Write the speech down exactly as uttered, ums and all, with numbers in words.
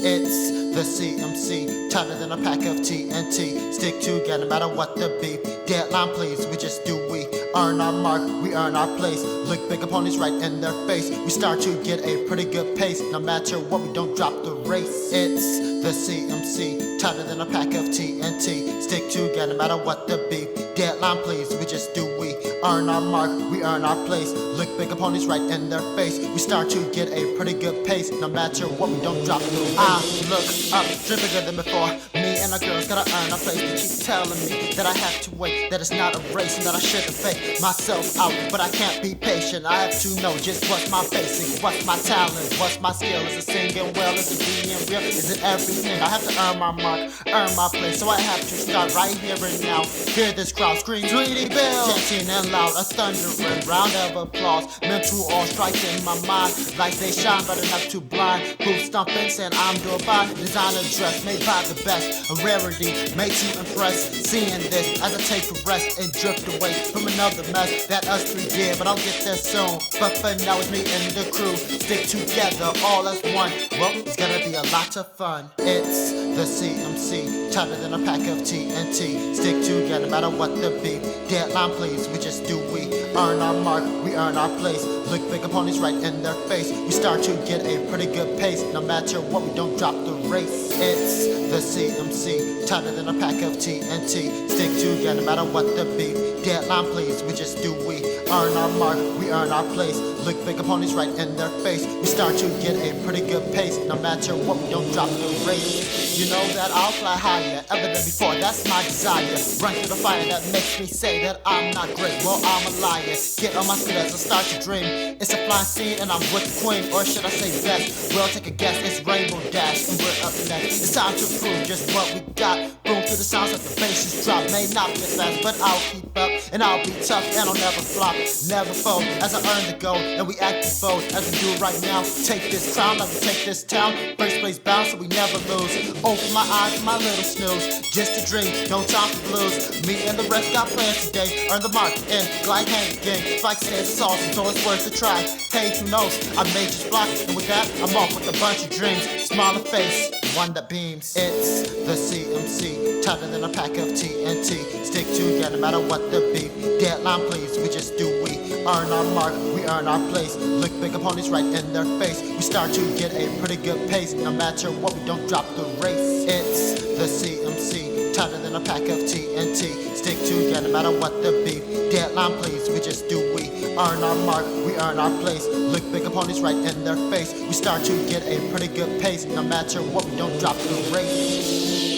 It's the C M C, tighter than a pack of T N T. Stick together no matter what the beef. Deadline please, we just do we. Earn our mark, we earn our place. Look big opponents right in their face. We start to get a pretty good pace. No matter what, we don't drop the race. It's the C M C, tighter than a pack of T N T. Stick together no matter what the beef. Deadline please, we just do we. Earn our mark, we earn our place. Look big opponents right in their face. We start to get a pretty good pace. No matter what, we don't drop the race. I look up, dream bigger than before. Me and the girls gotta earn our place. They keep telling me that I have to wait, that it's not a race, and that I shouldn't fake myself out. But I can't be patient. I have to know just what's my basic, what's my talent, what's my skill. Is it singing well? Is it being real? Is it everything? I have to earn my mark, earn my place. So I have to start right here and now. Hear this crowd scream, Tweety Bill, chanting and loud, a thundering round of applause. Mental all strikes in my mind, lights they shine, but enough to blind. Proof stomping, saying I'm Dubai. Designer dress made by the best, a rarity made to impress. Seeing this as I take a rest and drift away from another mess that us three did, but I'll get there soon. But for now it's me and the crew, stick together all as one. Well, it's gonna be a lot of fun. It's the C M C, tighter than a pack of T N T. Stick together no matter what the beef. Deadline please, we just do we. Earn our mark, we earn our place. Look big opponents right in their face. We start to get a pretty good pace. No matter what, we don't drop the race. It's the C M C, tighter than a pack of T N T. Stick together no matter what the beef. Deadline please, we just do we. Earn our mark, we earn our place. Look big opponents right in their face. We start to get a pretty good pace. No matter what, we don't drop the race. You know that I'll fly higher, ever than before, that's my desire. Run through the fire that makes me say that I'm not great. Well, I'm a liar. Get on my feet as I start to dream. It's a flying scene and I'm with the queen, or should I say best? Well, take a guess, it's Rainbow Dash and we're up next. It's time to prove just what we got. Boom through the sounds of the basses drop. May not be as fast, but I'll keep up and I'll be tough and I'll never flop, never fold. As I earn the gold and we act as bold as we do right now. Take this crown like we take this town. First place bound so we never lose. Open my eyes, my little snooze. Just a dream, no time for blues. Me and the rest got plans today. Earn the mark and glide hand again. Like says it's awesome, so it's worth a try. Hey, who knows? I made this block, and with that, I'm off with a bunch of dreams. Smile and face, one that beams. It's the C M C, tighter than a pack of T N T. Stick together no matter what the beef. Deadline please, we just do we. Earn our mark, we earn our place. Look big opponents right in their face. We start to get a pretty good pace. No matter what, we don't drop the race. It's the C M C, tighter than a pack of T N T. Stick together no matter what the beef. Deadline please, we just do we. Earn our mark, we earn our place. Look big opponents right in their face. We start to get a pretty good pace. No matter what, we don't drop the race.